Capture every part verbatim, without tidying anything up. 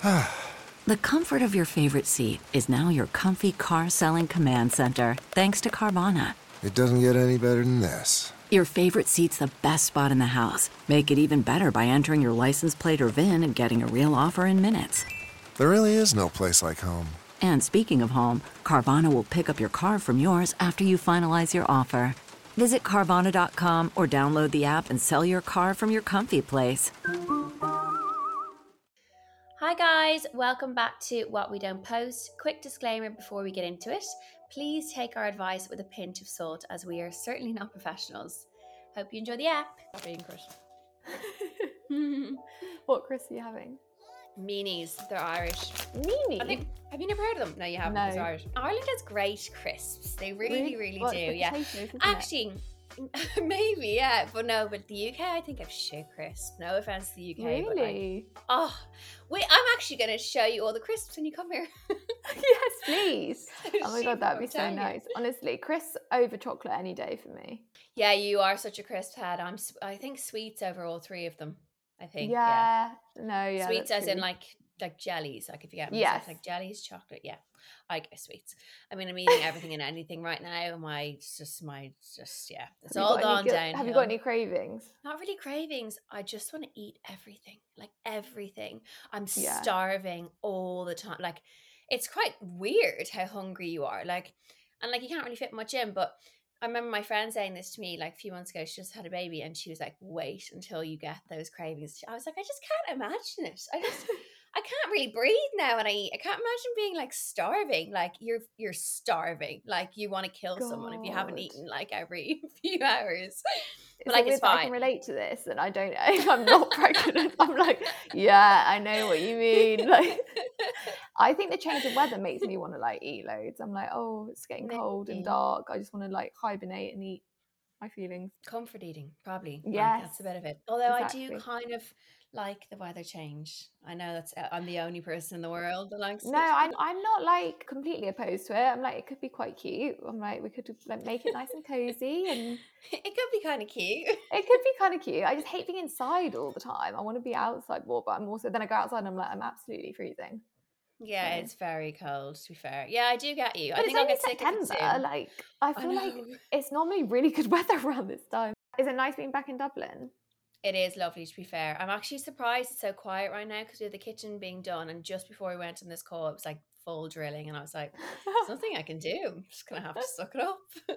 The comfort of your favorite seat is now your comfy car selling command center, thanks to Carvana. It doesn't get any better than this. Your favorite seat's the best spot in the house. Make it even better by entering your license plate or V I N and getting a real offer in minutes. There really is no place like home. And speaking of home, Carvana will pick up your car from yours after you finalize your offer. Visit Carvana dot com or download the app and sell your car from your comfy place. Hi guys, welcome back to What We Don't Post. Quick disclaimer before we get into it. Please take our advice with a pinch of salt, as we are certainly not professionals. Hope you enjoy the app. Being crisp. What crisps are you having? Meanies, they're Irish. Meanies? Have you, have you never heard of them? No, you haven't. No. It's Irish. Ireland has great crisps. They really, really, really Well, do. it's the Yeah. potatoes, isn't Actually, maybe, yeah. But no, but the U K, I think, have shit crisps. No offense to the U K. it? But like, Really? oh, wait, I'm actually going to show you all the crisps when you come here. Yes, please. Oh my Shit, god, that'd I'm be so telling you. nice. Honestly, crisps over chocolate any day for me. Yeah, you are such a crisp head. I'm. s- I think sweets over all three of them. I think. Yeah. Yeah. No, yeah. Sweets that's as in true. like like jellies. Like if you get me Yes. like jellies, chocolate. Yeah, I get sweets. I mean, I'm eating everything and anything right now. My it's just my just yeah, it's Have you all got any gone guil- down. Have you got any cravings? Not really cravings. I just want to eat everything, like everything. I'm Yeah. starving all the time. Like, it's quite weird how hungry you are. Like, and like you can't really fit much in. But I remember my friend saying this to me like a few months ago. She just had a baby, and she was like, "Wait until you get those cravings." I was like, I just can't imagine it. I just. I can't really breathe now when I eat. I can't imagine being like starving. Like you're you're starving. Like you want to kill someone if you haven't God. eaten like every few hours. It's But like weird it's that I fine. can relate to this, and I don't. If I'm not pregnant, I'm like, yeah, I know what you mean. Like, I think the change of weather makes me want to like eat loads. I'm like, oh, it's getting cold and Maybe. dark. I just want to like hibernate and eat my feelings. Comfort eating, probably. Like, Yes, that's a bit of it. Although I do exactly. kind of like the weather change. I know that's uh, I'm the only person in the world that likes No, it. I'm I'm not like completely opposed to it. I'm like, it could be quite cute. I'm like, we could like make it nice and cozy, and It could be kind of cute. it could be kind of cute. I just hate being inside all the time. I want to be outside more, but I'm also then I go outside and I'm like, I'm absolutely freezing. Yeah, So- it's very cold, to be fair. Yeah, I do get you. I But think it's I'll only get sick of it September. soon. Like, I I feel like know. it's normally really good weather around this time. Is it nice being back in Dublin? It is lovely, to be fair. I'm actually surprised it's so quiet right now because we have the kitchen being done, and just before we went on this call, it was like full drilling, and I was like, there's nothing I can do. I'm just gonna have to suck it up.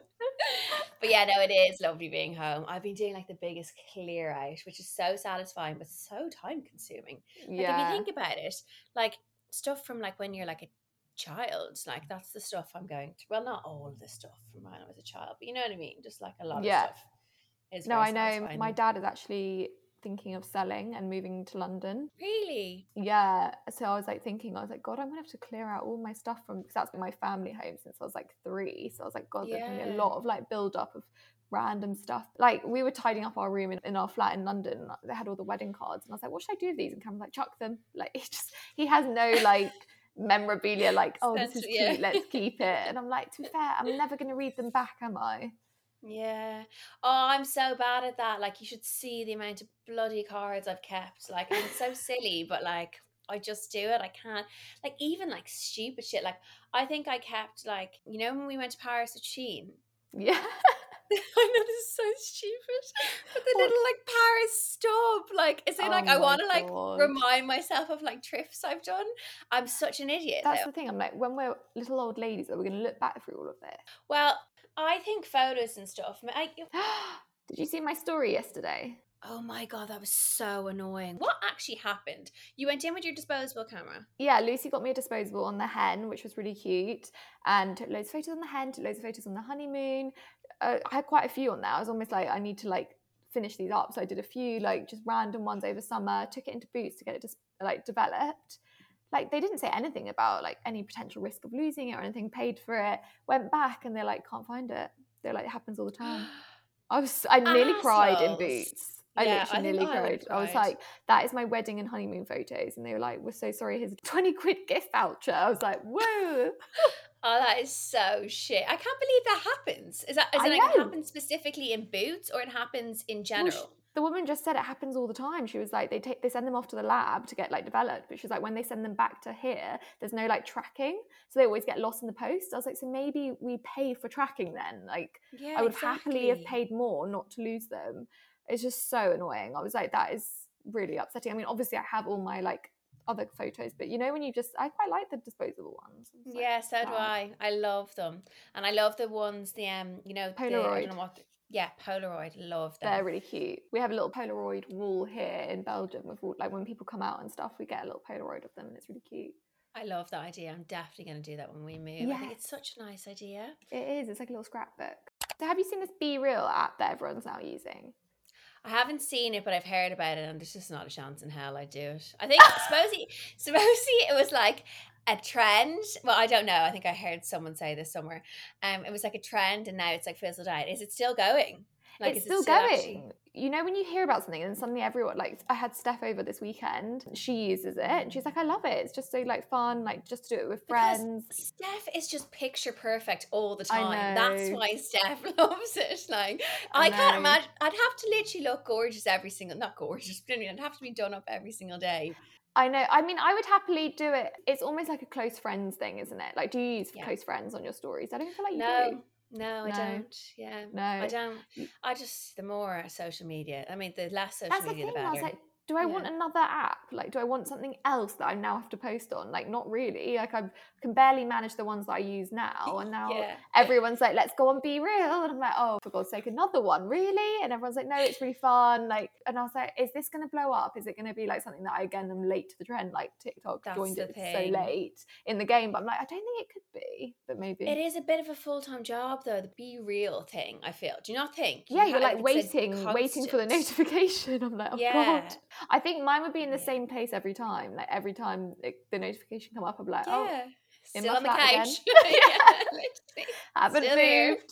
But yeah, no, it is lovely being home. I've been doing like the biggest clear out, which is so satisfying but so time consuming. Like if you Yeah. think about it, like stuff from like when you're like a child, like that's the stuff I'm going to. Well, not all of the stuff from when I was a child, but you know what I mean. Just like a lot Yeah. of stuff is No, very I know satisfying. my dad is actually thinking of selling and moving to London. Really? Yeah. So I was like thinking, I was like, God, I'm gonna have to clear out all my stuff from because that's been my family home since I was like three. So I was like, God, there's gonna be a Yeah. lot of like build up of random stuff. Like we were tidying up our room in, in our flat in London. And they had all the wedding cards, and I was like, what should I do with these? And Cameron's like, chuck them. Like he just he has no like memorabilia. Like, oh, this is Sense- cute. yeah. Let's keep it. And I'm like, to be fair, I'm never gonna read them back, am I? Yeah. Oh, I'm so bad at that. Like, you should see the amount of bloody cards I've kept. Like, and it's so silly, but like, I just do it. I can't. Like, even like stupid shit. Like, I think I kept like, you know, when we went to Paris with Sheen. Yeah. I know this is so stupid, but the What? little like Paris stub, like, is it Oh like I my want to like God. remind myself of like trips I've done? I'm such an idiot. That's though. the thing. I'm like, when we're little old ladies, are we going to look back through all of this? Well, I think photos and stuff. I, Did you see my story yesterday? Oh my God, that was so annoying. What actually happened? You went in with your disposable camera. Yeah, Lucy got me a disposable on the hen, which was really cute, and took loads of photos on the hen, took loads of photos on the honeymoon. Uh, I had quite a few on there. I was almost like, I need to like finish these up. So I did a few like just random ones over summer, took it into Boots to get it just like developed. Like they didn't say anything about like any potential risk of losing it or anything, paid for it, went back and they're like, can't find it. They're like, it happens all the time. I was, I nearly cried in Assholes. Boots. I Yeah, I literally think nearly I would've cried. I was cried. like, that is my wedding and honeymoon photos. And they were like, we're so sorry, here's a twenty quid gift voucher. I was like, whoa. Oh, that is so shit. I can't believe that happens. Is that is I it like it know. happens specifically in Boots or it happens in Well, general? The woman just said it happens all the time. She was like, they take they send them off to the lab to get like developed, but she was like, when they send them back to here, there's no like tracking, so they always get lost in the post. I was like, so maybe we pay for tracking then. Like, Yeah, I would exactly. happily have paid more not to lose them. It's just so annoying. I was like, that is really upsetting. I mean, obviously I have all my like other photos, but you know, when you just, I quite like the disposable ones. Like, yeah, so do wow. I. I love them, and I love the ones the um you know the, I Polaroid. don't know what. Yeah, Polaroid. Love them. They're really cute. We have a little Polaroid wall here in Belgium with all, like when people come out and stuff, we get a little Polaroid of them, and it's really cute. I love that idea. I'm definitely going to do that when we move. Yes. I think it's such a nice idea. It is. It's like a little scrapbook. So have you seen this Be Real app that everyone's now using? I haven't seen it, but I've heard about it, and there's just not a chance in hell I'd do it. I think supposedly, supposedly it was like a trend. Well, I don't know. I think I heard someone say this somewhere. Um, it was like a trend, and now it's like fizzled out. Is it still going? Like, It's is still it still going. actually... You know, when you hear about something and suddenly everyone, like, I had Steph over this weekend. She uses it, and she's like, I love it. It's just so like fun, like just to do it with friends. Because Steph is just picture perfect all the I time. know. That's why Steph loves it. Like, I I, can't know. imagine. I'd have to literally look gorgeous every single, not gorgeous, but I'd have to be done up every single day. I know. I mean, I would happily do it. It's almost like a close friends thing, isn't it? Like, do you use Yeah. close friends on your stories? I don't feel like you No. do. No, I No. don't. Yeah. No. I don't. I just, the more social media, I mean, the less social That's the media, thing. the I better. was like, do I Yeah. want another app? Like, do I want something else that I now have to post on? Like, not really. Like, I can barely manage the ones that I use now. And now Yeah. everyone's like, let's go on Be Real. And I'm like, oh, for God's sake, another one, really? And everyone's like, no, it's really fun. Like, and I was like, is this going to blow up? Is it going to be like something that I, again, am late to the trend? Like, TikTok That's joined the it thing. so late in the game. But I'm like, I don't think it could be, but maybe. It is a bit of a full-time job, though, the Be Real thing, I feel. Do you not think? You Yeah, you're ha- like it's a waiting, waiting for the constant- notification. I'm like, oh Yeah. God. I think mine would be in the Yeah. same place every time. Like every time it, the notification come up, I'm like, oh, Yeah. in Still my on the flat couch. again. Yeah, literally. haven't Still here. moved.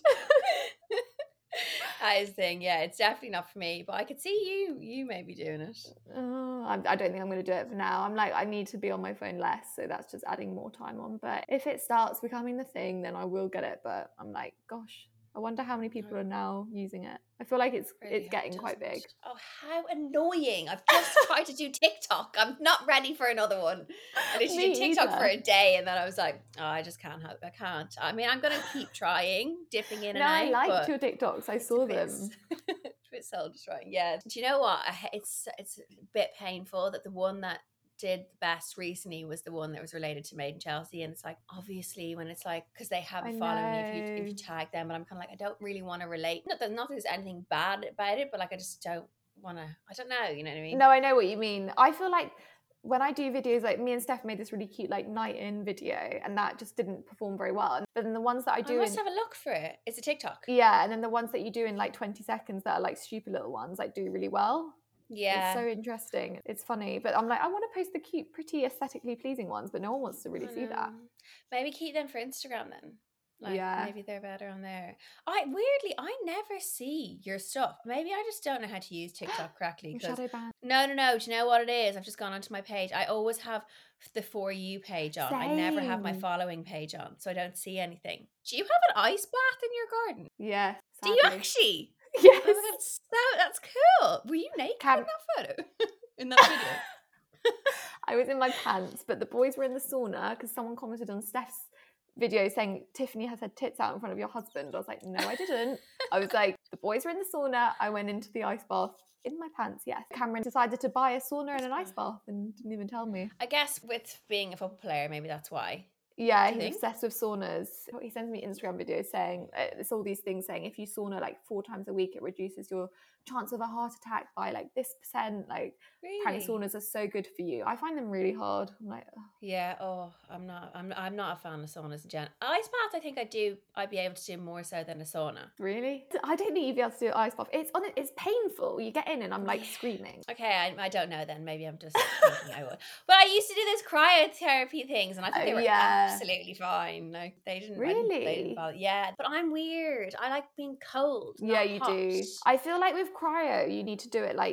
That is the thing. Yeah, it's definitely not for me, but I could see you, you may be doing it. Oh, I, I don't think I'm going to do it for now. I'm like, I need to be on my phone less, so that's just adding more time on. But if it starts becoming the thing, then I will get it. But I'm like, gosh, I wonder how many people are now using it. I feel like it's Really it's getting quite doesn't. big. Oh, how annoying. I've just tried to do TikTok. I'm not ready for another one. I literally Me did TikTok either. for a day, and then I was like, oh, I just can't have, I can't. I mean, I'm going to keep trying, dipping in No, and I out. liked but your TikToks. I it's a saw bit them. s- it's a bit soul destroying. Yeah. Do you know what? I ha- It's, it's a bit painful that the one that did the best recently was the one that was related to Made in Chelsea, and it's like, obviously, when it's like, because they have I a following if you if know. you tag them, but I'm kind of like, I don't really want to relate. Not that not that there's anything bad about it, but like I just don't want to. I don't know. You know what I mean? No, I know what you mean. I feel like when I do videos, like me and Steph made this really cute like night in video, and that just didn't perform very well. But then the ones that I I do must in, have a look for it. It's a TikTok. yeah, and then the ones that you do in like twenty seconds that are like stupid little ones, like do really well. Yeah. It's so interesting. It's funny, but I'm like, I want to post the cute, pretty, aesthetically pleasing ones, but no one wants to really I see that. know. Maybe keep them for Instagram then. Like, Yeah. maybe they're better on there. I weirdly, I never see your stuff. Maybe I just don't know how to use TikTok correctly. I'm 'cause- shadow banned. no, no, no. Do you know what it is? I've just gone onto my page. I always have the For You page on. I never have my Same. following page on, so I don't see anything. Do you have an ice bath in your garden? Yeah. Do you sadly. actually? Yes. Oh my god, so that's cool. Were you naked Cam- in that photo? In that video? I was in my pants, but the boys were in the sauna because someone commented on Steph's video saying Tiffany has her tits out in front of your husband. I was like, no, I didn't. I was like, the boys were in the sauna. I went into the ice bath in my pants. Yes. Cameron decided to buy a sauna and an ice bath and didn't even tell me. I guess with being a football player, maybe that's why. Yeah, Do you he's think? obsessed with saunas. He sends me Instagram videos saying uh, it's all these things saying if you sauna like four times a week, it reduces your chance of a heart attack by like this percent. Like apparently Really? saunas are so good for you. I find them really hard. I'm like, ugh. Yeah. Oh, I'm not. I'm. I'm not a fan of saunas in general. Ice bath, I think I do. I'd be able to do more so than a sauna. Really? I don't think you'd be able to do an ice bath. It's on. It's painful. You get in and I'm like screaming. Okay, I, I don't know then. Maybe I'm just thinking I would. But I used to do those cryotherapy things, and I think Oh, they were yeah. absolutely fine. Like they didn't. I didn't- they Really? didn't bother. Yeah, but I'm weird. I like being cold. Yeah, not you hot. do. I feel like with cryo, you need to do it like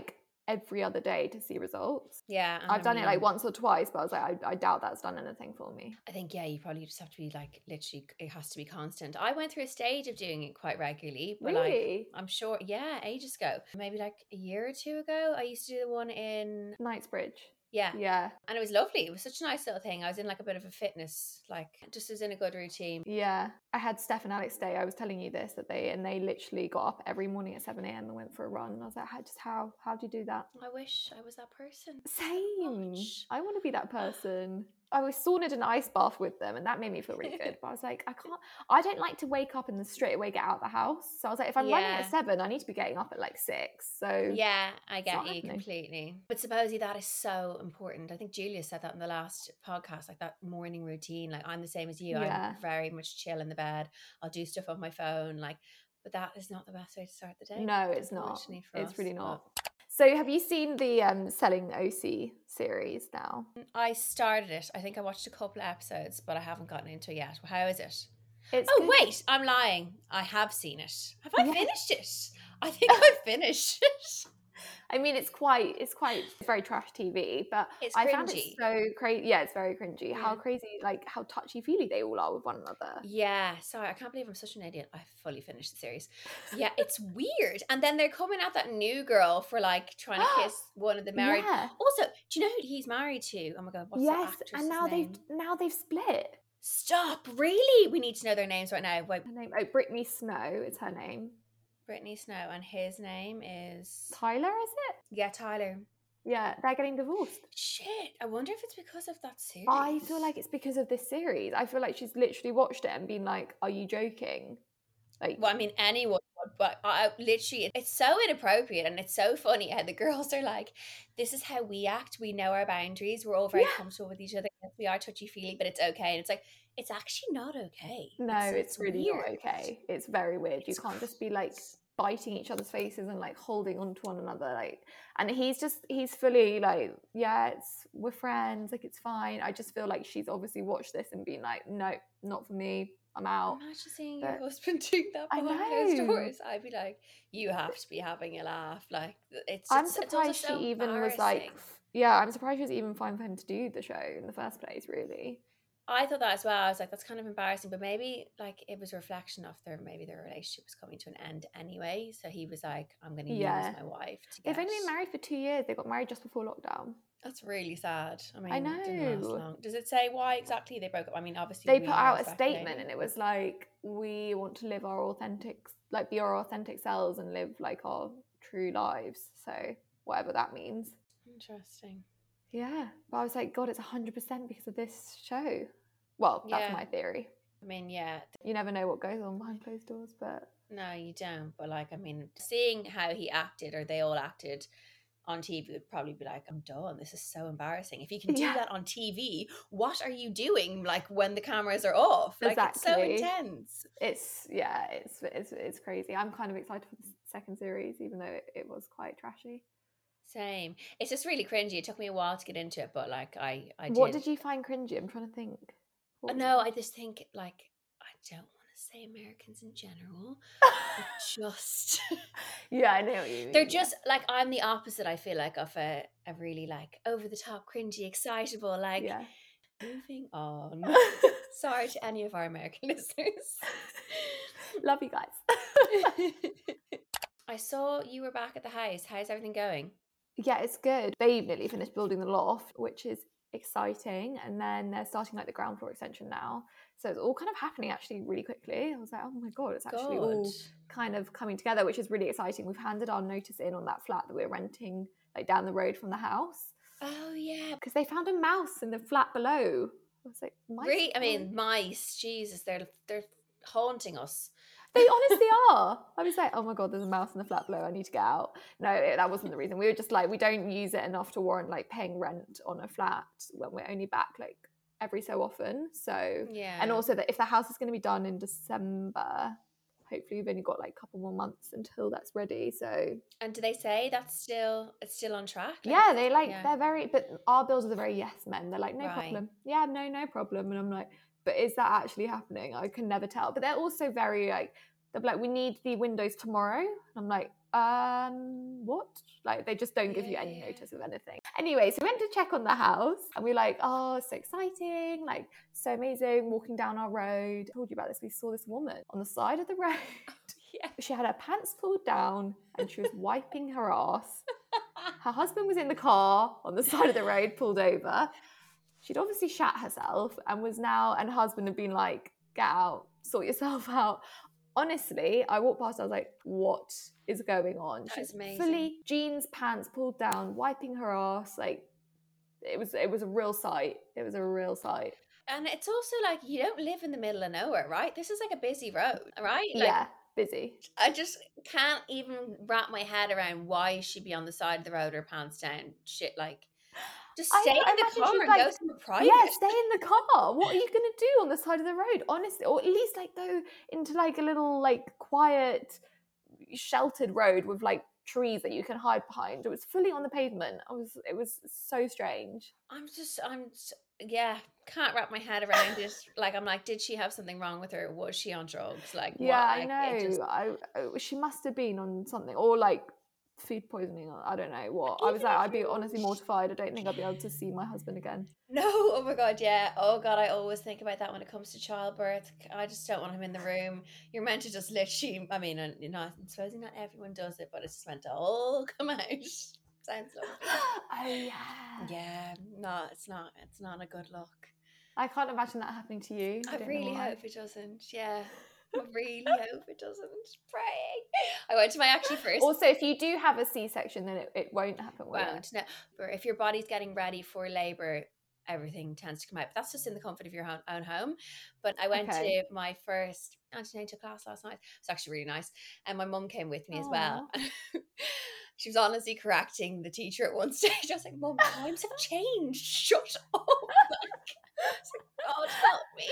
every other day to see results. Yeah. and I've I done it like mean, once or twice, but I was like, I, I doubt that's done anything for me. I think, yeah, you probably just have to be like, literally, it has to be constant. I went through a stage of doing it quite regularly, but like, Really? I'm sure, yeah, ages ago, maybe like a year or two ago, I used to do the one in, Knightsbridge. yeah. Yeah. And it was lovely. It was such a nice little thing. I was in like a bit of a fitness, like just was in a good routine. Yeah. I had Steph and Alex Day. I was telling you this, that they, and they literally got up every morning at seven a.m. and went for a run. And I was like, how, just how, how do you do that? I wish I was that person. Same. Gosh. I want to be that person. I was saunaed an ice bath with them, and that made me feel really good. But I was like, I can't. I don't like to wake up and then straight away get out of the house. So I was like, if I'm running Yeah. at seven, I need to be getting up at like six. So Yeah, I not get you happening. completely. But supposedly that is so important. I think Julia said that in the last podcast, like that morning routine. Like I'm the same as you. Yeah. I'm very much chill in the bed. I'll do stuff on my phone. Like, but that is not the best way to start the day. no, it's not. unfortunately for It's us, really but- not. So have you seen the um, Selling O C series now? I started it. I think I watched a couple of episodes, but I haven't gotten into it yet. How is it? It's Oh, good. wait, I'm lying. I have seen it. Have I Yeah. finished it? I think I finished it. I mean, it's quite, it's quite, it's very trash T V, but It's I found it cringy. so crazy. Yeah, it's very cringy. How Yeah. crazy, like how touchy feely they all are with one another. Yeah, sorry, I can't believe I'm such an idiot. I fully finished the series. Yeah, it's weird. And then they're coming at that new girl for like trying to kiss one of the married. Yeah. Also, do you know who he's married to? Oh my god, what's Yes, the actress? and now they've now they've split. Stop! Really? We need to know their names right now. Wait, Her name, oh, Brittany Snow is her name. Brittany Snow, and his name is Tyler, is it? yeah, Tyler. Yeah, they're getting divorced. Shit, I wonder if it's because of that series. I feel like it's because of this series. I feel like she's literally watched it and been like, "Are you joking?" Like, Well, I mean, anyone would, but I literally, it's so inappropriate and it's so funny how the girls are like, this is how we act. We know our boundaries. We're all very Yeah. comfortable with each other. Yes, we are touchy feely, but it's okay. And it's like, it's actually not okay. no, it's, really weird. not okay. It's very weird. It's you can't just be like gross. biting each other's faces and like holding onto one another. Like, and he's just he's fully like, yeah, it's we're friends. Like, it's fine. I just feel like she's obviously watched this and been like, no, not for me. I'm out. Imagine seeing your But- husband doing that I behind closed know. doors. I'd be like, you have to be having a laugh. Like, it's I'm just, it's also surprised she so even was like, embarrassing. f- yeah, I'm surprised she was even fine for him to do the show in the first place, really. I thought that as well. I was like, that's kind of embarrassing, but maybe like it was a reflection of their maybe their relationship was coming to an end anyway. So he was like, I'm going to Yeah. use my wife to get. They've only been married for two years. They got married just before lockdown. That's really sad. I mean, I it didn't last know. long. Does it say why exactly they broke up? I mean, obviously They we put are out a speculating. statement and it was like, we want to live our authentic, like be our authentic selves and live like our true lives. So whatever that means. Interesting. Yeah. But I was like, God, it's one hundred percent because of this show. Well, that's Yeah. my theory. I mean, yeah, You never know what goes on behind closed doors, but no, you don't. But like, I mean, seeing how he acted or they all acted on T V would probably be like, I'm done. This is so embarrassing. If you can do Yeah. that on T V, what are you doing? Like when the cameras are off? Like it's so Exactly. intense. it's, yeah, it's, it's, it's crazy. I'm kind of excited for the second series, even though it, it was quite trashy. Same. It's just really cringy. It took me a while to get into it, but like I, I What did. did you find cringy? I'm trying to think. What Uh, was No, it? I just think like I don't want to say Americans in general, but just Yeah, I know what you mean. they're just like I'm the opposite. I feel like of a, a really like over the top, cringy, excitable. Like yeah. moving on. Sorry to any of our American listeners. Love you guys. I saw you were back at the house. How's everything going? Yeah, it's good. They've nearly finished building the loft, which is exciting. And then they're starting like the ground floor extension now. So it's all kind of happening actually really quickly. I was like, oh my God, it's actually all Good. kind of coming together, which is really exciting. We've handed our notice in on that flat that we're renting like down the road from the house Oh yeah. because they found a mouse in the flat below. I was like, mice? Re- I Oh. mean, mice. Jesus, they're they're haunting us. They honestly are. I was like, oh my God, there's a mouse in the flat below. I need to get out. No, it- that wasn't the reason. We were just like, we don't use it enough to warrant like paying rent on a flat when we're only back like every so often. So, Yeah. and also that if the house is going to be done in December, hopefully we've only got like a couple more months until that's ready. So And do they say that's still it's still on track? Like, yeah, they like, yeah. they're very, but our builders are very yes men. They're like, no Right. problem. Yeah, no, no problem. And I'm like, but is that actually happening? I can never tell. But they're also very like, they're like, we need the windows tomorrow. And I'm like, um, what? Like, they just don't give Yeah, you any yeah. notice of anything. Anyway, so we went to check on the house and we're like, oh, so exciting, like, so amazing, walking down our road. I told you about this. We saw this woman on the side of the road. Yeah. She had her pants pulled down and she was wiping her ass. Her husband was in the car on the side of the road, pulled over. She'd obviously shat herself and was now, and her husband had been like, get out, sort yourself out. Honestly, I walked past, I was like, what is going on? That She's is amazing. fully jeans, pants pulled down, wiping her ass. Like, it was it was a real sight. It was a real sight. And it's also like, you don't live in the middle of nowhere, right? This is like a busy road, right? Like, Yeah, busy. I just can't even wrap my head around why she'd be on the side of the road, her pants down, shit. Like, just I stay know, in the imagine car she'd, and like- go somewhere private. Yeah, stay in the car. What are you going to do on the side of the road, honestly? Or at least, like, go into, like, a little, like, quiet, sheltered road with, like, trees that you can hide behind. It was fully on the pavement. I was, it was so strange. I'm just, I'm, s- yeah, can't wrap my head around it. Like, I'm like, did she have something wrong with her? Was she on drugs? Like, what? Yeah, I Like, know. it just- I, I she must have been on something, or like food poisoning. Or I don't know what. I was Even like, if I'd be you're- honestly mortified. I don't think I'd be able to see my husband again. No, oh my God, yeah. Oh God, I always think about that when it comes to childbirth. I just don't want him in the room. You're meant to just literally, I mean, uh, you know, I'm supposing not everyone does it, but it's just meant to all come out. Sounds lovely. Oh yeah. Yeah, no, it's not. It's not a good look. I can't imagine that happening to you. I don't know really why. hope it doesn't. Yeah, I really hope it doesn't. Praying. I went to my actually first. Also, if you do have a C-section, then it, it won't happen. Will it? Won't. No, but if your body's getting ready for labour, everything tends to come out. But that's just in the comfort of your own, own home. But I went Okay. to my first antenatal class last night. It was actually really nice. And my mum came with me as well. She was honestly correcting the teacher at one stage. I was like, Mum, times have changed. Shut up. Like, it's like, God, help me.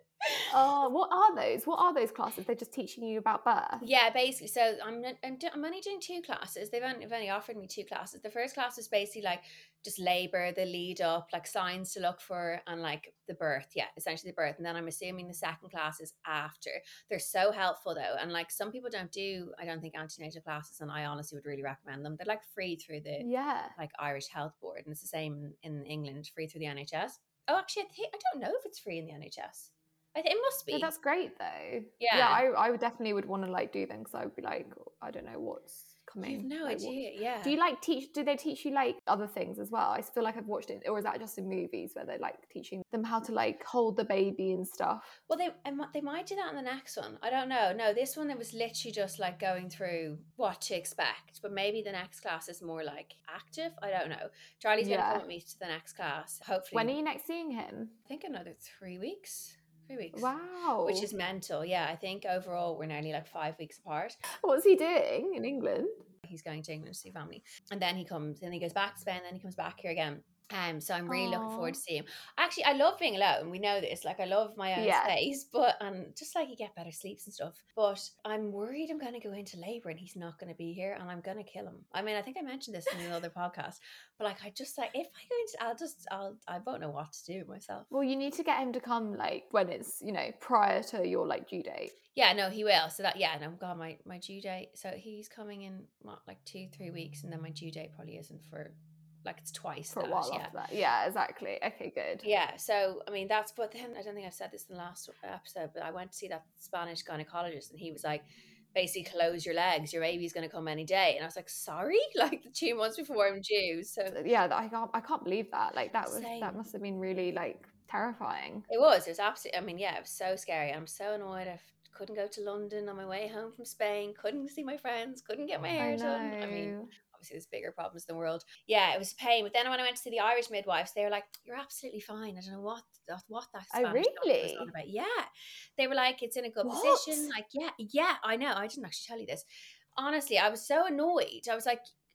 Oh, what are those? What are those classes? They're just teaching you about birth. Yeah, basically. So I'm not- I'm, do, I'm only doing two classes. They've only, they've only offered me two classes. The first class is basically like just labor, the lead up, like signs to look for, and like the birth. Yeah, essentially the birth. And then I'm assuming the second class is after. They're so helpful though, and like some people don't do, I don't think, antenatal classes, and I honestly would really recommend them. They're like free through the Yeah. like Irish Health Board, and it's the same in England, free through the N H S. Oh, actually, I, think, I don't know if it's free in the N H S. I think it must be. No, that's great though. Yeah. Yeah, I, I would definitely would want to like do them because I would be like, I don't know what's coming. You've no like, what- idea. Yeah. Do you like teach? Do they teach you like other things as well? I feel like I've watched it, or is that just in movies where they're like teaching them how to like hold the baby and stuff? Well, they I mi- they might do that in the next one. I don't know. No, this one it was literally just like going through what to expect. But maybe the next class is more like active. I don't know. Charlie's gonna Yeah. come with me to the next class. Hopefully, When are you next seeing him? I think another three weeks. Three weeks. Wow. Which is mental. Yeah, I think overall we're nearly like five weeks apart. What's he doing in England? He's going to England to see family, and then he comes, and he goes back to Spain, and then he comes back here again. Um, so I'm really looking Aw. forward to see him. Actually, I love being alone. We know this. Like, I love my own Yeah. space, but and just like you get better sleeps and stuff. But I'm worried I'm going to go into labour and he's not going to be here, and I'm going to kill him. I mean, I think I mentioned this in another podcast, but like, I just like if I go into, I'll just, I'll, I won't know what to do myself. Well, you need to get him to come like when it's, you know, prior to your like due date. Yeah, no, he will. So that, yeah, no, God, my my due date. So he's coming in what, like two, three weeks, and then my due date probably isn't for. Like it's twice For a that, while yeah. after that. Yeah, exactly. Okay, good. Yeah, so I mean that's, but then I don't think I've said this in the last episode, but I went to see that Spanish gynecologist, and he was like, basically close your legs, your baby's going to come any day. And I was like, sorry, like the two months before I'm due. So Yeah, that- I can't. I can't believe that. Like that was Same. that must have been really like terrifying. it was, it was absolutely. I mean, yeah, it was so scary. I'm so annoyed. I couldn't go to London on my way home from Spain. Couldn't see my friends. Couldn't get my hair I done. I mean. know. Obviously there's bigger problems in the world. Yeah, it was a pain. But then when I went to see the Irish midwives, they were like, you're absolutely fine. I don't know what what that Oh, Spanish doctor was really? on about. Yeah. They were like, it's in a good What? position. Like, yeah, yeah, I know. I didn't actually tell you this. Honestly, I was so annoyed. I was like,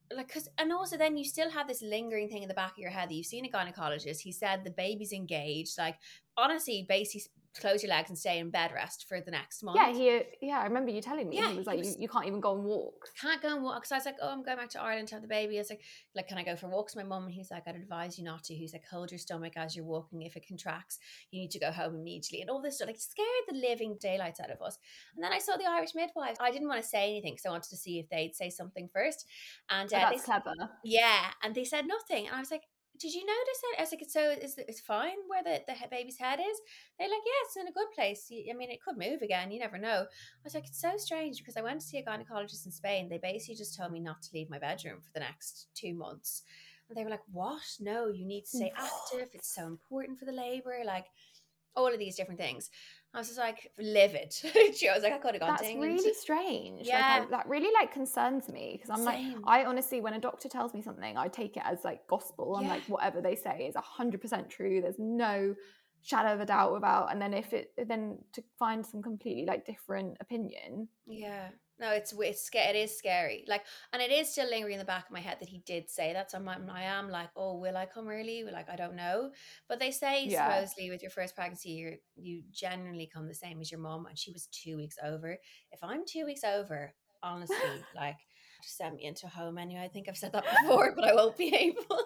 like, cause, and also then you still have this lingering thing in the back of your head that you've seen a gynecologist. He said the baby's engaged. Like, honestly, basically close your legs and stay in bed rest for the next month. Yeah, he, yeah, I remember you telling me. Yeah, he was he like, was- you, you can't even go on walks. Can't go and walk. Because I was like, oh, I'm going back to Ireland to have the baby. I was like, like, can I go for walks with my mum? And he's like, I'd advise you not to. He's like, hold your stomach as you're walking. If it contracts, you need to go home immediately. And all this stuff, like, scared the living daylights out of us. And then I saw the Irish midwives. I didn't want to say anything because I wanted to see if they'd say something first. And uh, Oh, that's they, clever. yeah, and they said nothing. And I was like, did you notice it? I was like, so is it's fine where the, the baby's head is? They're like, yeah, it's in a good place. I mean, it could move again. You never know. I was like, it's so strange because I went to see a gynecologist in Spain. They basically just told me not to leave my bedroom for the next two months. And they were like, what? No, you need to stay active. It's so important for the labor. Like, all of these different things. I was just like livid. I was like, I could have gone That's to England. really strange. Yeah. Like, I, that really like concerns me because I'm Same. like, I honestly, when a doctor tells me something, I take it as like gospel. I'm Yeah. like, whatever they say is a hundred percent true. There's no shadow of a doubt about. And then if it, then to find some completely like different opinion. Yeah. No, it's it's sca- it is scary. Like, and it is still lingering in the back of my head that he did say that. So I'm, I am like, oh, will I come early? Like, I don't know. But they say Yeah. supposedly with your first pregnancy, you you generally come the same as your mom, and she was two weeks over. If I'm two weeks over, honestly, like, just send me into a home anyway. I think I've said that before, but I won't be able.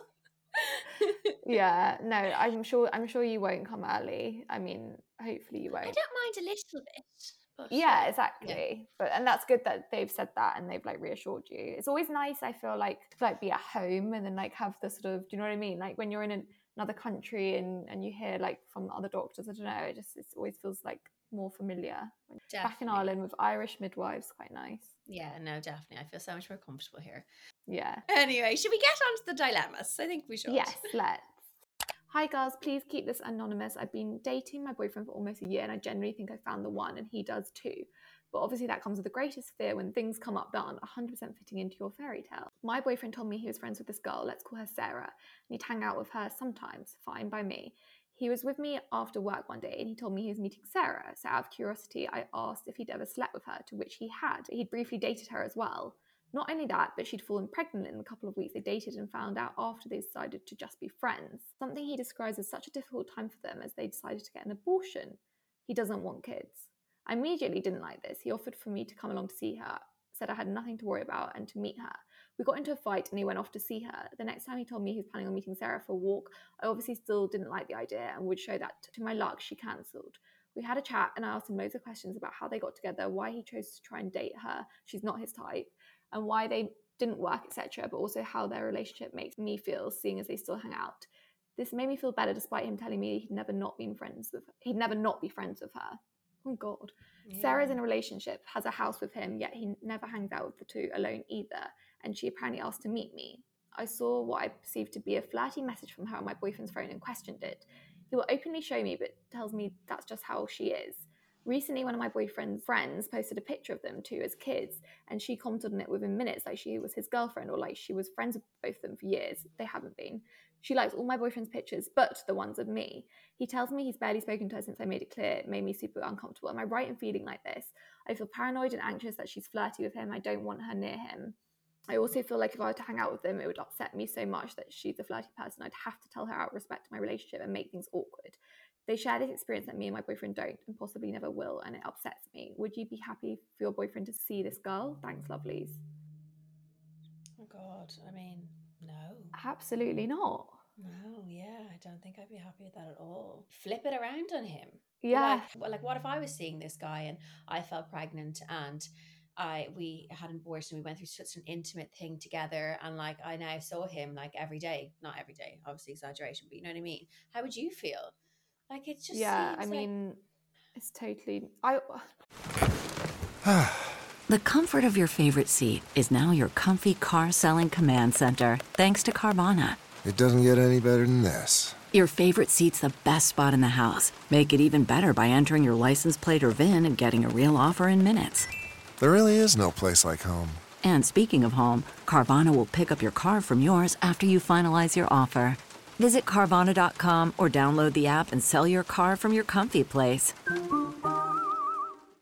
Yeah, no, I'm sure. I'm sure you won't come early. I mean, hopefully you won't. I don't mind a little bit. But Yeah, uh, exactly. But and that's good that they've said that and they've like reassured you. It's always nice, I feel like, to like be at home and then like have the sort of, do you know what I mean? Like when you're in an, another country and and you hear like from other doctors, I don't know, it just it always feels like more familiar. Back in Definitely. Ireland with Irish midwives, quite nice. Yeah, no, definitely. I feel so much more comfortable here. Yeah. Anyway, should we get on to the dilemmas? I think we should. Yes, let's. Hi girls, please keep this anonymous. I've been dating my boyfriend for almost a year and I genuinely think I found the one and he does too. But obviously that comes with the greatest fear when things come up that aren't one hundred percent fitting into your fairy tale. My boyfriend told me he was friends with this girl, let's call her Sarah, and he'd hang out with her sometimes, fine by me. He was with me after work one day and he told me he was meeting Sarah, so out of curiosity I asked if he'd ever slept with her, to which he had. He'd briefly dated her as well. Not only that, but she'd fallen pregnant in the couple of weeks they dated and found out after they decided to just be friends. Something he describes as such a difficult time for them as they decided to get an abortion. He doesn't want kids. I immediately didn't like this. He offered for me to come along to see her, said I had nothing to worry about and to meet her. We got into a fight and he went off to see her. The next time he told me he was planning on meeting Sarah for a walk, I obviously still didn't like the idea and would show that to my luck she cancelled. We had a chat and I asked him loads of questions about how they got together, why he chose to try and date her, she's not his type, and why they didn't work, et cetera, but also how their relationship makes me feel, seeing as they still hang out. This made me feel better despite him telling me he'd never not been friends with her. He'd never not be friends with her. Oh God. Yeah. Sarah's in a relationship, has a house with him, yet he never hangs out with the two alone either, and she apparently asked to meet me. I saw what I perceived to be a flirty message from her on my boyfriend's phone and questioned it. He will openly show me, but tells me that's just how she is. Recently, one of my boyfriend's friends posted a picture of them two as kids, and she commented on it within minutes like she was his girlfriend or like she was friends with both of them for years. They haven't been. She likes all my boyfriend's pictures, but the ones of me. He tells me he's barely spoken to her since I made it clear. It made me super uncomfortable. Am I right in feeling like this? I feel paranoid and anxious that she's flirty with him. I don't want her near him. I also feel like if I were to hang out with them, it would upset me so much that she's a flirty person. I'd have to tell her out of respect to my relationship and make things awkward. They share this experience that me and my boyfriend don't and possibly never will, and it upsets me. Would you be happy for your boyfriend to see this girl? Thanks, lovelies. Oh God, I mean, no. Absolutely not. No, yeah, I don't think I'd be happy with that at all. Flip it around on him. Yeah. Like, well, like what if I was seeing this guy and I felt pregnant and I we had an abortion, we went through such an intimate thing together, and like I now saw him like every day, not every day, obviously exaggeration, but you know what I mean? How would you feel? Like it just Yeah, I seems mean, like... it's totally... I. The comfort of your favorite seat is now your comfy car selling command center, thanks to Carvana. It doesn't get any better than this. Your favorite seat's the best spot in the house. Make it even better by entering your license plate or V I N and getting a real offer in minutes. There really is no place like home. And speaking of home, Carvana will pick up your car from yours after you finalize your offer. Visit Carvana dot com or download the app and sell your car from your comfy place.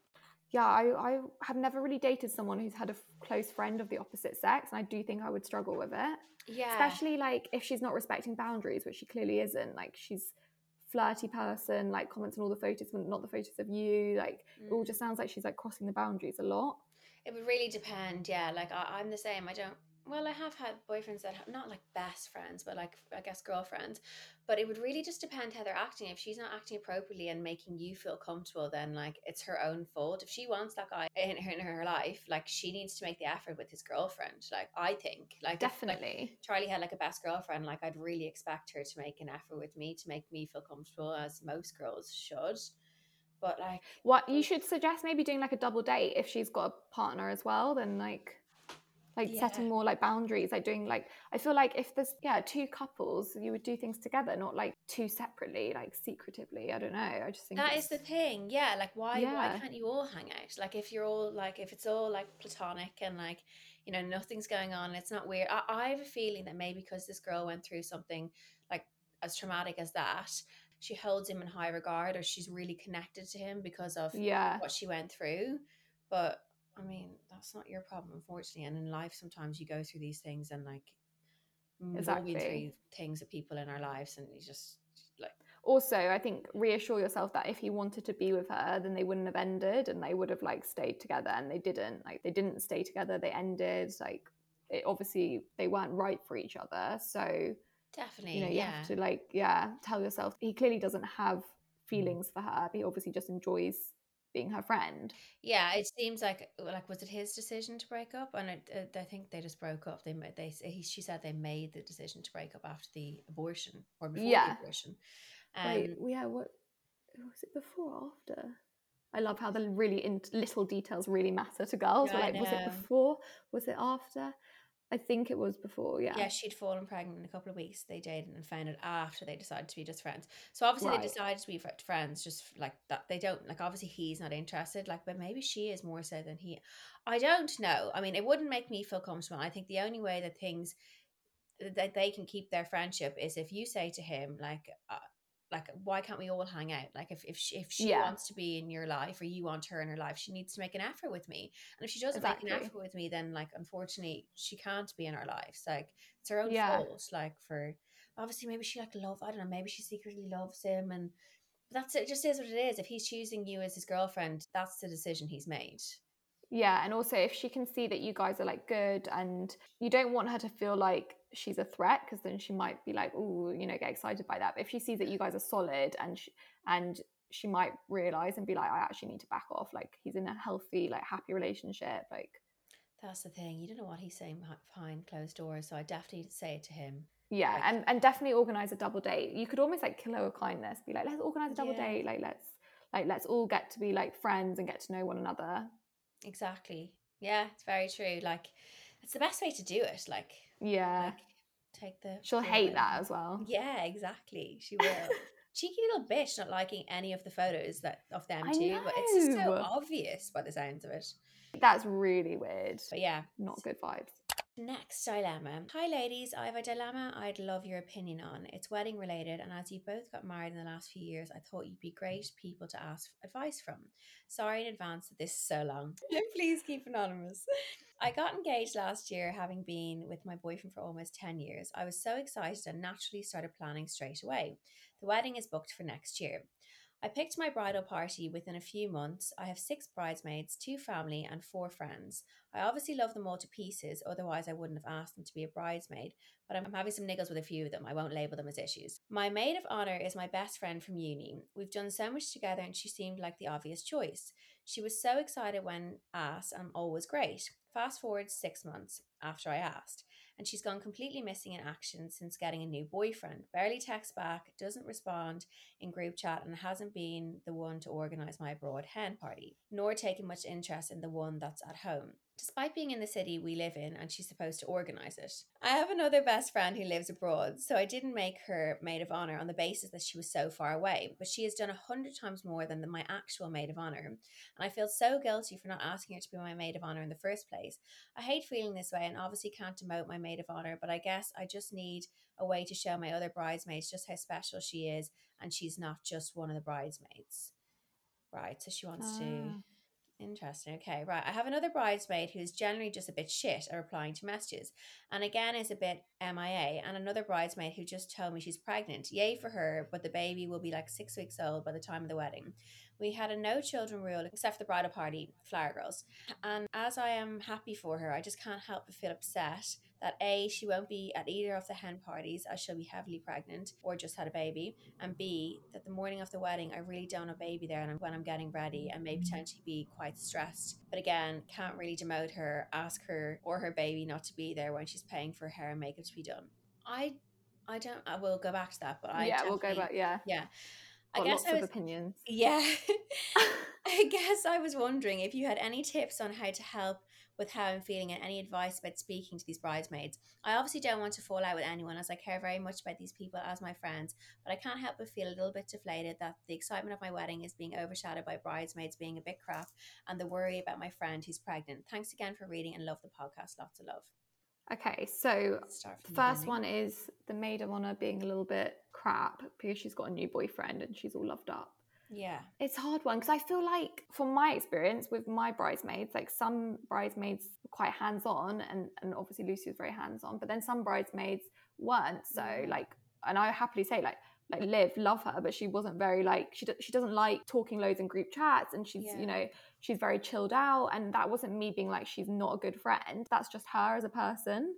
yeah, I, I have never really dated someone who's had a f- close friend of the opposite sex, and I do think I would struggle with it. Yeah. Especially like if she's not respecting boundaries, which she clearly isn't. Like she's flirty person, like comments on all the photos, but not the photos of you. Like it all Mm. just sounds like she's like crossing the boundaries a lot. It would really depend, yeah. Like I, I'm the same. I don't. Well, I have had boyfriends that have not like best friends, but like I guess girlfriends. But it would really just depend how they're acting. If she's not acting appropriately and making you feel comfortable, then like it's her own fault. If she wants that guy in her, in her life, like she needs to make the effort with his girlfriend. Like I think, like if like Definitely. Charlie had like a best girlfriend, like I'd really expect her to make an effort with me to make me feel comfortable, as most girls should. But like, What you should suggest maybe doing like a double date if she's got a partner as well, then like like yeah. setting more like boundaries, like doing like I feel like if there's yeah two couples, you would do things together, not like two separately, like secretively. I don't know. I just think That it's is the thing. Yeah, like why why yeah can't you all hang out? Like if you're all like if it's all like platonic and like, you know, nothing's going on, it's not weird. I, I have a feeling that maybe because this girl went through something like as traumatic as that, she holds him in high regard, or she's really connected to him because of yeah what she went through. But I mean, that's not your problem, unfortunately. And in life sometimes you go through these things, and like we've all been exactly. through things with people in our lives, and you just like Also, I think reassure yourself that if he wanted to be with her, then they wouldn't have ended and they would have like stayed together, and they didn't. Like they didn't stay together, they ended. Like it, obviously they weren't right for each other. So, you know, definitely, you have yeah. to like, yeah, tell yourself he clearly doesn't have feelings for her, but he obviously just enjoys being her friend. Yeah, it seems like like was it his decision to break up? And it, it, I think they just broke up. They ma- they he, she said they made the decision to break up after the abortion or before the Yeah. abortion. Wait, Um, yeah, what was it before or after? I love how the really in little details really matter to girls. yeah, We're I like, was it know. before? Was it after? I think it was before, yeah. Yeah, she'd fallen pregnant in a couple of weeks. They dated and found it after they decided to be just friends. So obviously they Right. decided to be fr- friends, just like that. They don't like obviously he's not interested. Like, but maybe she is more so than he. I don't know. I mean, it wouldn't make me feel comfortable. I think the only way that things that they can keep their friendship is if you say to him like uh, like why can't we all hang out, like if if she, if she Yeah, wants to be in your life or you want her in her life, she needs to make an effort with me, and if she doesn't make an exactly. effort with me, then like unfortunately she can't be in our lives. Like it's her own Yeah. fault. Like for obviously maybe she like love, I don't know, maybe she secretly loves him, and but that's it, just is what it is. If he's choosing you as his girlfriend, that's the decision he's made. Yeah, and also if she can see that you guys are like good, and you don't want her to feel like she's a threat, because then she might be like, oh, you know, get excited by that. But if she sees that you guys are solid, and she, and she might realize and be like, I actually need to back off. Like he's in a healthy, like happy relationship. Like That's the thing, you don't know what he's saying behind closed doors, so I definitely say it to him. yeah, Like and and definitely organize a double date. You could almost like kill her with kindness. Be like, let's organize a double yeah, date. Like let's like let's all get to be like friends and get to know one another. exactly. Yeah, it's very true. Like, it's the best way to do it. Like, Yeah, like take the she'll fear hate out of that them. as well. Yeah, exactly. She will. Cheeky little bitch, not liking any of the photos that of them I too. But it's just so know. obvious by the sounds of it. That's really weird. But yeah. Not good vibes. Next dilemma. Hi, ladies. I have a dilemma I'd love your opinion on. It's wedding related, and as you both got married in the last few years, I thought you'd be great people to ask advice from. Sorry in advance that this is so long. Please keep anonymous. I got engaged last year, having been with my boyfriend for almost ten years. I was so excited and naturally started planning straight away. The wedding is booked for next year. I picked my bridal party within a few months. I have six bridesmaids, two family, and four friends. I obviously love them all to pieces, otherwise, I wouldn't have asked them to be a bridesmaid, but I'm having some niggles with a few of them. I won't label them as issues. My maid of honour is my best friend from uni. We've done so much together, and she seemed like the obvious choice. She was so excited when asked, and all was great. Fast forward six months after I asked, and she's gone completely missing in action since getting a new boyfriend. Barely texts back, doesn't respond in group chat, and hasn't been the one to organise my abroad hen party, nor taken much interest in the one that's at home, despite being in the city we live in and she's supposed to organise it. I have another best friend who lives abroad, so I didn't make her maid of honour on the basis that she was so far away, but she has done a hundred times more than the, my actual maid of honour, and I feel so guilty for not asking her to be my maid of honour in the first place. I hate feeling this way and obviously can't demote my maid of honour, but I guess I just need a way to show my other bridesmaids just how special she is, and she's not just one of the bridesmaids. Right, so she wants to Ah. Interesting. Okay, right. I have another bridesmaid who's generally just a bit shit at replying to messages, and again is a bit M I A. And another bridesmaid who just told me she's pregnant. Yay for her, but the baby will be like six weeks old by the time of the wedding. We had a no children rule except for the bridal party, flower girls. And as I am happy for her, I just can't help but feel upset that A, she won't be at either of the hen parties as she'll be heavily pregnant or just had a baby, and B, that the morning of the wedding I really don't have a baby there and when I'm getting ready and may potentially be quite stressed. But again, can't really demote her, ask her or her baby not to be there when she's paying for hair and makeup to be done. I I don't I will go back to that, but I Yeah, we'll go definitely back. Yeah, yeah. I got guess lots I of was opinions. yeah. I guess I was wondering if you had any tips on how to help with how I'm feeling and any advice about speaking to these bridesmaids. I obviously don't want to fall out with anyone as I care very much about these people as my friends, but I can't help but feel a little bit deflated that the excitement of my wedding is being overshadowed by bridesmaids being a bit crap and the worry about my friend who's pregnant. Thanks again for reading and love the podcast. Lots of love. Okay, so Start the from first beginning. one is the maid of honor being a little bit crap because she's got a new boyfriend and she's all loved up. Yeah. It's a hard one because I feel like from my experience with my bridesmaids, like some bridesmaids were quite hands-on and, and obviously Lucy was very hands-on, but then some bridesmaids weren't. So Yeah. like, and I happily say like, like Liv, love her, but she wasn't very like, she, do, she doesn't like talking loads in group chats and she's, Yeah. you know, she's very chilled out. And that wasn't me being like, she's not a good friend. That's just her as a person.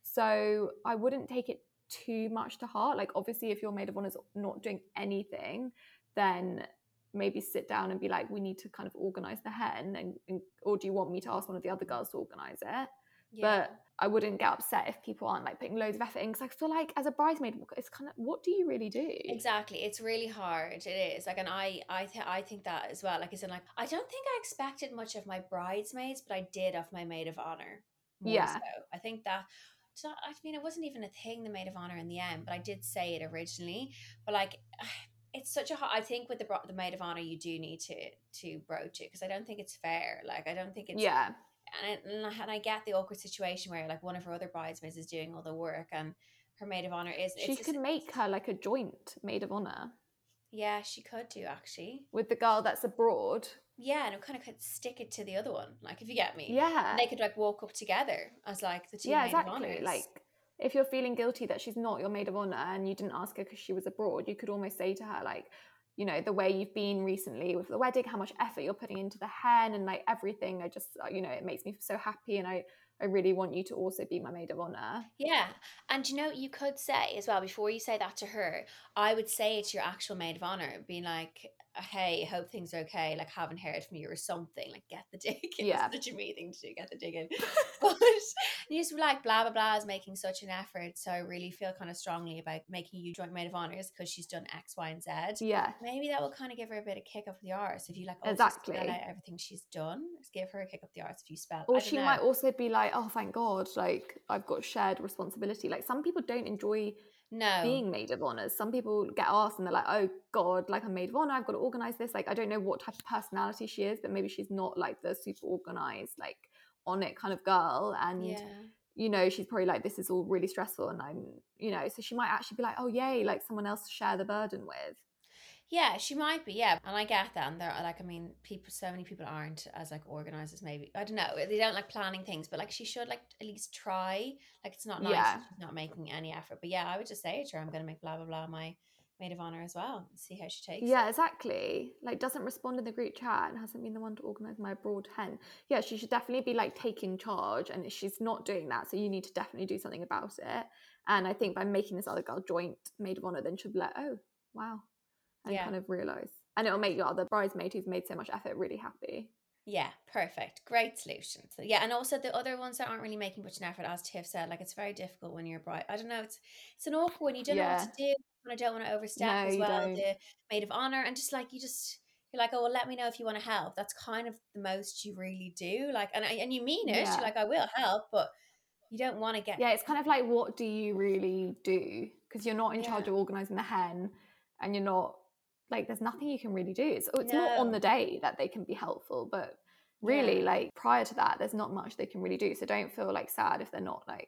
So I wouldn't take it too much to heart. Like obviously if your maid of honor is not doing anything, then maybe sit down and be like, we need to kind of organize the hen, and, and or do you want me to ask one of the other girls to organize it? Yeah. But I wouldn't get upset if people aren't like putting loads of effort in, because I feel like as a bridesmaid, it's kind of, what do you really do? Exactly, it's really hard. It is like, and I, I, th- I think that as well. Like, as in, like, I don't think I expected much of my bridesmaids, but I did of my maid of honor more Yeah. so. I think that. So, I mean, it wasn't even a thing, the maid of honor in the end, but I did say it originally. But like, it's such a hard. I think with the bro- the maid of honor, you do need to to broach it because I don't think it's fair. Like, I don't think it's Yeah. and I, and I- and I get the awkward situation where like one of her other bridesmaids is doing all the work and her maid of honor is. She It's could just, make her like a joint maid of honor yeah, she could do actually. with the girl that's abroad. Yeah, and it kind of could stick it to the other one, like if you get me. Yeah. And they could like walk up together as like the two Yeah, maid exactly. of honors. Like if you're feeling guilty that she's not your maid of honor and you didn't ask her because she was abroad, you could almost say to her like, you know, the way you've been recently with the wedding, how much effort you're putting into the hen and like everything. I just, you know, it makes me so happy, and I, I really want you to also be my maid of honor. Yeah, and you know, you could say as well, before you say that to her, I would say it to your actual maid of honor, being like, hey, hope things are okay, like haven't heard from you or something, like get the dig in. Yeah. It's such a me thing to do, get the dig in. But you just be like, blah, blah, blah is making such an effort, so I really feel kind of strongly about making you joint maid of honors because she's done X, Y, and Z. Yeah. Maybe that will kind of give her a bit of kick up the arse if you like also Exactly. spell out everything she's done. Just give her a kick up the arse if you spell. Or I don't she know. might also be like, oh, thank God, like I've got shared responsibility. Like some people don't enjoy no being maid of honors. Some people get asked and they're like, oh God, like I'm maid of honor, I've got to organize this. Like I don't know what type of personality she is, but maybe she's not like the super organized, like on it kind of girl. And yeah. you know, she's probably like, this is all really stressful, and I'm, you know, so she might actually be like, oh yay, like someone else to share the burden with. Yeah, she might be, yeah. And I get that. And they're like, I mean, people, so many people aren't as like organized as maybe, I don't know. They don't like planning things, but like she should like at least try. Like it's not nice Yeah. if she's not making any effort. But yeah, I would just say to her, I'm going to make blah, blah, blah my maid of honor as well. And see how she takes Yeah, it. exactly. Like doesn't respond in the group chat and hasn't been the one to organize my abroad hen. Yeah, she should definitely be like taking charge, and she's not doing that. So you need to definitely do something about it. And I think by making this other girl joint maid of honor, then she'll be like, oh, wow. And Yeah. kind of realize. And it'll make your other bridesmaid who's made so much effort really happy. Yeah, perfect. Great solution. So yeah, and also the other ones that aren't really making much an effort, as Tiff said, like it's very difficult when you're a bride. I don't know, it's it's an awkward one. You don't know Yeah. what to do. And I don't want to overstep No, as you well don't. the maid of honor, and just like you just you're like, oh well, let me know if you want to help. That's kind of the most you really do. Like, and and you mean it. Yeah. You're like, I will help, but you don't want to get. Yeah, it's kind of like, what do you really do? Because you're not in Yeah. charge of organising the hen, and you're not, like, there's nothing you can really do. It's, it's more No. on the day that they can be helpful, but really, Yeah. like, prior to that, there's not much they can really do. So don't feel, like, sad if they're not, like,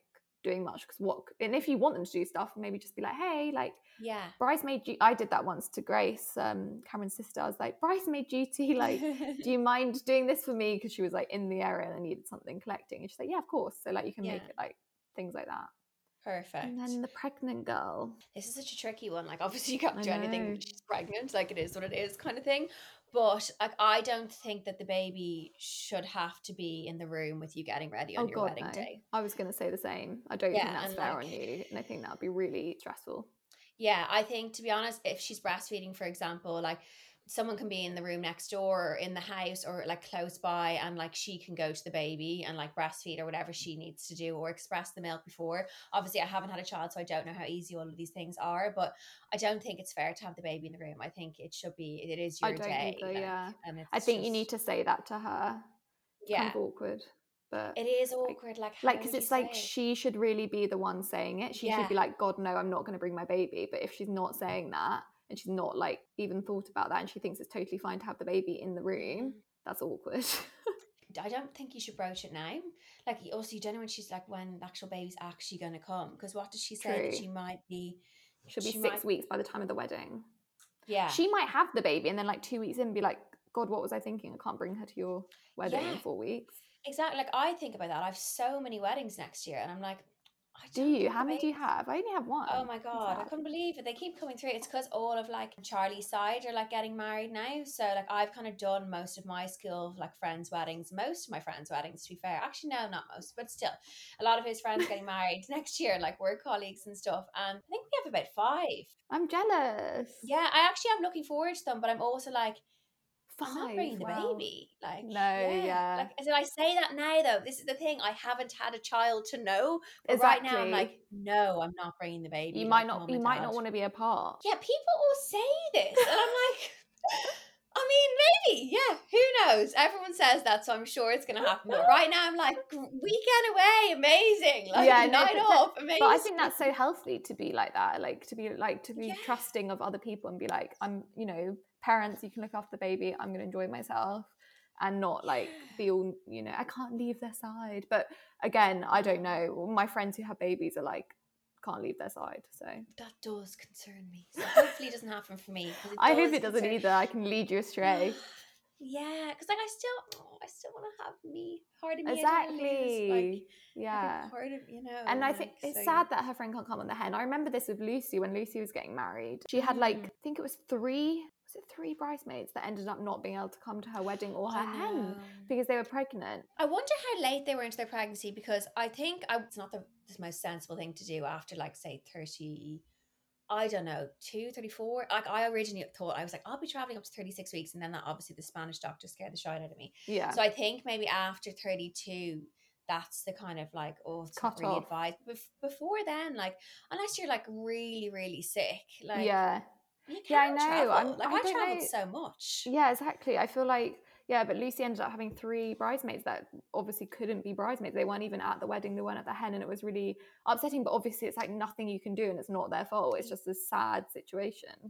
doing much, because what, and if you want them to do stuff, maybe just be like, hey, like, Yeah. bridesmaid duty. I did that once to Grace, um, Cameron's sister. I was like, bridesmaid duty, like, do you mind doing this for me? Because she was like in the area and I needed something collecting. And she's like, yeah, of course. So like you can Yeah. make it like things like that. Perfect. And then the pregnant girl. This is such a tricky one. Like, obviously, you can't I do anything know. when she's pregnant. Like, it is what it is, kind of thing. But like, I don't think that the baby should have to be in the room with you getting ready on Oh your God, wedding no. day. I was going to say the same. I don't Yeah, think that's and fair like, on you, and I think that would be really stressful. Yeah, I think, to be honest, if she's breastfeeding, for example, like someone can be in the room next door or in the house or like close by, and like she can go to the baby and like breastfeed or whatever she needs to do, or express the milk before. Obviously, I haven't had a child, so I don't know how easy all of these things are, but I don't think it's fair to have the baby in the room. I think it should be, it is your I don't day. either, Like, yeah. and it's I think just, you need to say that to her. It's yeah, kind of awkward, but it is like, awkward. Like, how like, would because you it's say like it? she should really be the one saying it. She Yeah. should be like, God, no, I'm not going to bring my baby. But if she's not saying that, and she's not like even thought about that, and she thinks it's totally fine to have the baby in the room, Yeah. that's awkward. I don't think you should broach it now. Like, also, you don't know when she's like, when the actual baby's actually going to come. Because what does she say? That True. she might be, She'll be she six might, weeks by the time of the wedding. yeah. She might have the baby and then like two weeks in be like, God, what was I thinking? I can't bring her to your wedding Yeah. in four weeks. Exactly. Like, I think about that. I have so many weddings next year, and I'm like, I Do don't you? think How the many do you baby's- have? I only have one. Oh my What's God, I that? couldn't believe it. They keep coming through. It's because all of like Charlie's side are like getting married now. So like I've kind of done most of my school of like friends' weddings, most of my friends' weddings, to be fair. Actually, no, not most, but still. A lot of his friends getting married next year, like work colleagues and stuff. And I think we have about five. I'm jealous. Yeah, I actually am looking forward to them, but I'm also like, Five. I'm not bringing the Wow. baby. Like, No, yeah. yeah. Like, as in, I say that now, though. This is the thing. I haven't had a child to know. But right now, I'm like, Exactly. no, I'm not bringing the baby. You like, might not. mum You and might dad. not want to be a part. Yeah, people all say this, and I'm like, I mean, maybe, yeah. Who knows? Everyone says that, so I'm sure it's gonna happen. But right now, I'm like, weekend away, amazing. Like, Yeah, no, night but, off, amazing. but I think that's so healthy to be like that. Like to be like to be Yeah. trusting of other people and be like, I'm, you know, parents. You can look after the baby. I'm gonna enjoy myself. And not like be all, you know, I can't leave their side. But again, I don't know. My friends who have babies are like, can't leave their side. So that does concern me. So hopefully it doesn't happen for me. 'Cause it I hope does it doesn't concern- either. I can lead you astray. Yeah, because like I still, oh, I still want to have me part of me. I don't wanna lose, Exactly. like, Yeah. like a part of, you know. And I like, think it's so- sad that her friend can't come on the hen. I remember this with Lucy when Lucy was getting married. She had like, Mm. I think it was three, was it three bridesmaids that ended up not being able to come to her wedding or her I hen know. because they were pregnant. I wonder how late they were into their pregnancy, because I think I, it's not the, the most sensible thing to do after like say thirty, I don't know, two, thirty-four. Like I originally thought, I was like, I'll be traveling up to thirty-six weeks. And then that obviously the Spanish doctor scared the shit out of me. Yeah. So I think maybe after thirty-two, that's the kind of like, oh, it's not Cut really off. advised. Bef- before then, like, unless you're like really, really sick, like, yeah. you Yeah, I can know. travel. I'm- like I I, don't traveled know. so much. Yeah, exactly. I feel like, yeah, but Lucy ended up having three bridesmaids that obviously couldn't be bridesmaids. They weren't even at the wedding. They weren't at the hen. And it was really upsetting. But obviously it's like nothing you can do and it's not their fault. It's just a sad situation.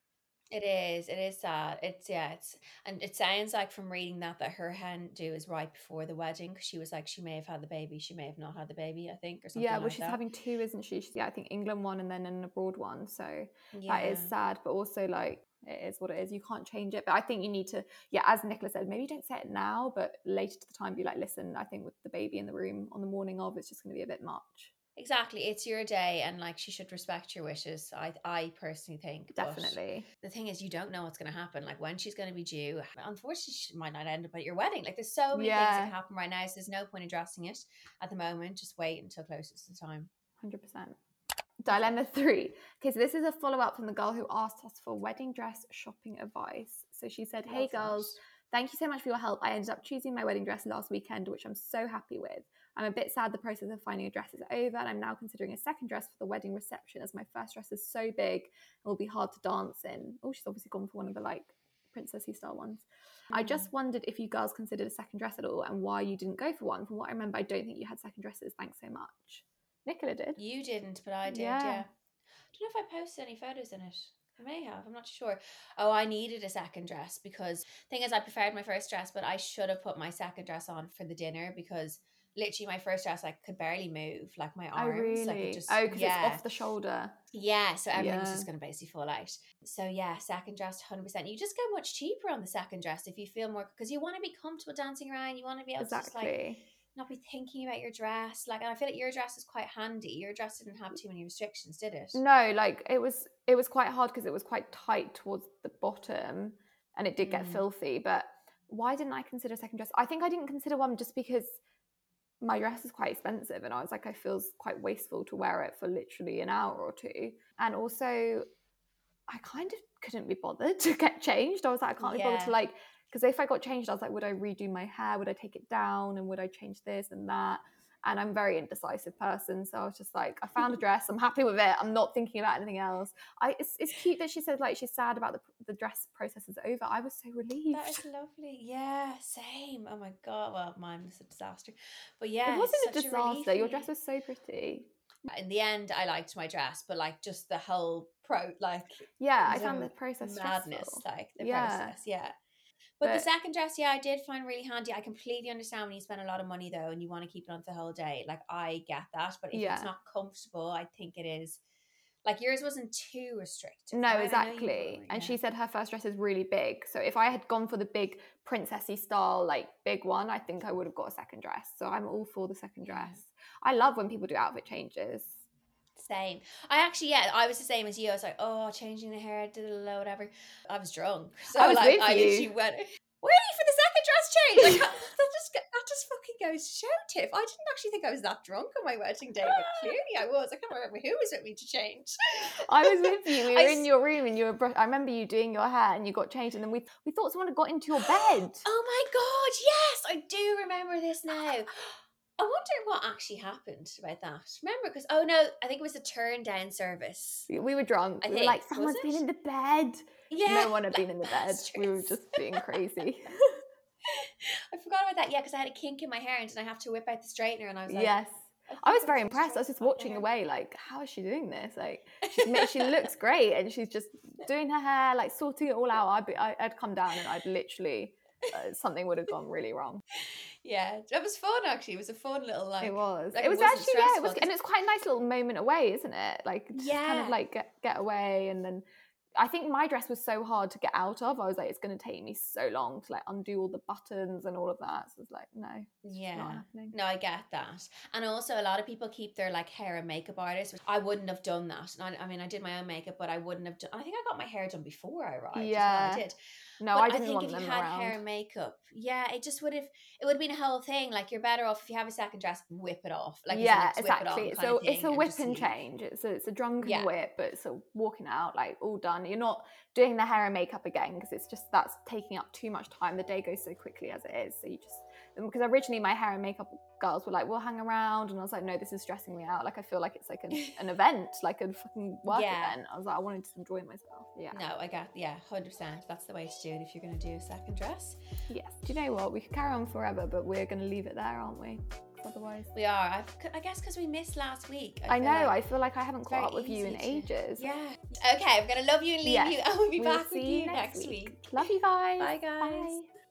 It is. It is sad. It's yeah. It's and it sounds like from reading that that her hen do is right before the wedding, because she was like she may have had the baby, she may have not had the baby. I think or something. Yeah, well, like she's that. having two, isn't she? She's, yeah, I think England one and then an abroad one. So Yeah. that is sad, but also like it is what it is. You can't change it. But I think you need to, yeah, as Nicola said, maybe don't say it now, but later to the time, be like, listen, I think with the baby in the room on the morning of, it's just going to be a bit much. Exactly. It's your day, and like she should respect your wishes. I I personally think. But Definitely. the thing is, you don't know what's going to happen. Like when she's going to be due. Unfortunately, she might not end up at your wedding. Like there's so many things that Yeah. can happen right now. So there's no point in addressing it at the moment. Just wait until closest to the time. one hundred percent. Dilemma three. Okay, so this is a follow-up from the girl who asked us for wedding dress shopping advice. So she said, hey Love that. girls, thank you so much for your help. I ended up choosing my wedding dress last weekend, which I'm so happy with. I'm a bit sad the process of finding a dress is over, and I'm now considering a second dress for the wedding reception, as my first dress is so big and will be hard to dance in. Oh, she's obviously gone for one of the like princessy style ones. I just wondered if you girls considered a second dress at all and why you didn't go for one. From what I remember, I don't think you had second dresses. Thanks so much. Nicola did. You didn't, but I did. Yeah. Yeah. I don't know if I posted any photos in it. I may have. I'm not sure. Oh, I needed a second dress because thing is, I preferred my first dress, but I should have put my second dress on for the dinner because literally my first dress, I could barely move, like my Oh, arms. really? Like it just, oh, because yeah. it's off the shoulder. Yeah, so everything's Yeah. just going to basically fall out. So yeah, second dress, one hundred percent. You just go much cheaper on the second dress if you feel more, because you want to be comfortable dancing around. You want to be able Exactly. to just like not be thinking about your dress. Like, and I feel like your dress is quite handy. Your dress didn't have too many restrictions, did it? No, like it was it was quite hard because it was quite tight towards the bottom and it did get Mm. filthy. But why didn't I consider a second dress? I think I didn't consider one just because my dress is quite expensive and I was like, I feels quite wasteful to wear it for literally an hour or two. And also I kind of couldn't be bothered to get changed. I was like, I can't be bothered Yeah. to like, because if I got changed, I was like, would I redo my hair? Would I take it down? And would I change this and that? And I'm a very indecisive person. So I was just like, I found a dress. I'm happy with it. I'm not thinking about anything else. I, it's, it's cute that she said like she's sad about the, the dress process is over. I was so relieved. That is lovely. Yeah, same. Oh my God. Well, mine was a disaster. But yeah, It wasn't a such relief disaster. for Your me. dress was so pretty. In the end, I liked my dress, but like just the whole pro, like Yeah, I the found the process madness, stressful. like the Yeah. process. Yeah. But, But- the second dress, yeah, I did find really handy. I completely understand when you spend a lot of money though, and you want to keep it on for the whole day. Like I get that, but if Yeah. it's not comfortable, I think it is. Like yours wasn't too restrictive. No, right? I know you exactly. were, And yeah. she said her first dress is really big. So if I had gone for the big princessy style, like big one, I think I would have got a second dress. So I'm all for the second Yeah. dress. I love when people do outfit changes. Same. I actually, yeah, I was the same as you. I was like, oh, changing the hair, da, da, da, whatever. I was drunk, so I was like, with I you. literally went, really for the second dress change. Like that just that just fucking goes to show, Tiff. I didn't actually think I was that drunk on my wedding day, but clearly I was. I can't remember who was with me to change. I was with you. We were I in s- your room and you were. Br- I remember you doing your hair and you got changed, and then we we thought someone had got into your bed. Oh my God, yes, I do remember this now. I wonder what actually happened about that. Remember, because, oh no, I think it was a turn down service. We, we were drunk. I we were think, like, was someone's it? been in the bed. Yeah. No one had like been in the bed. We were bastards. just being crazy. I forgot about that, yeah, because I had a kink in my hair and I have to whip out the straightener and I was like, Yes. think I was I'm very so impressed. I was stressed just about my watching hair. away, like, how is she doing this? Like, she's, ma- she looks great, and she's just doing her hair, like, sorting it all out. I'd be, I, I'd come down, and I'd literally, uh, something would have gone really wrong. Yeah, that was fun actually. It was a fun little like. It was. like, it was wasn't actually, yeah, it stressful was, 'cause- and it's quite a nice little moment away, isn't it? Like, just kind Yeah. of like get, get away, and then. I think my dress was so hard to get out of. I was like, it's going to take me so long to like undo all the buttons and all of that. So it's like, no, it's Yeah. not happening. No, I get that. And also a lot of people keep their like hair and makeup artists, which I wouldn't have done that. And I, I mean, I did my own makeup, but I wouldn't have done, I think I got my hair done before I arrived. Yeah. I did. No, But I didn't think want if them you had around. hair and makeup, yeah, it just would have, it would have been a whole thing. Like you're better off if you have a second dress, whip it off. Like as in, yeah, like, whip it on exactly. kind So of it's thing a and whip just and leave. change. It's a it's a drunken Yeah. whip, but it's a walking out, like all done. You're not doing the hair and makeup again because it's just that's taking up too much time. The day goes so quickly as it is. So you just because originally my hair and makeup girls were like, we'll hang around, and I was like, no, this is stressing me out. Like I feel like it's like an, an event, like a fucking work Yeah. event. I was like, I wanted to enjoy myself. Yeah. No, I got, yeah, one hundred percent. That's the way to do it if you're going to do a second dress. Yes. Do you know what? We could carry on forever, but we're going to leave it there, aren't we? 'Cause otherwise. We are. I've, I guess because we missed last week. I feel know. like I feel like I haven't it's caught very up with you in easy to- ages. Yeah. Okay, I'm going to love you and leave Yes. you. And we'll be We'll back with see you next week. Love you guys. Bye, guys. Bye.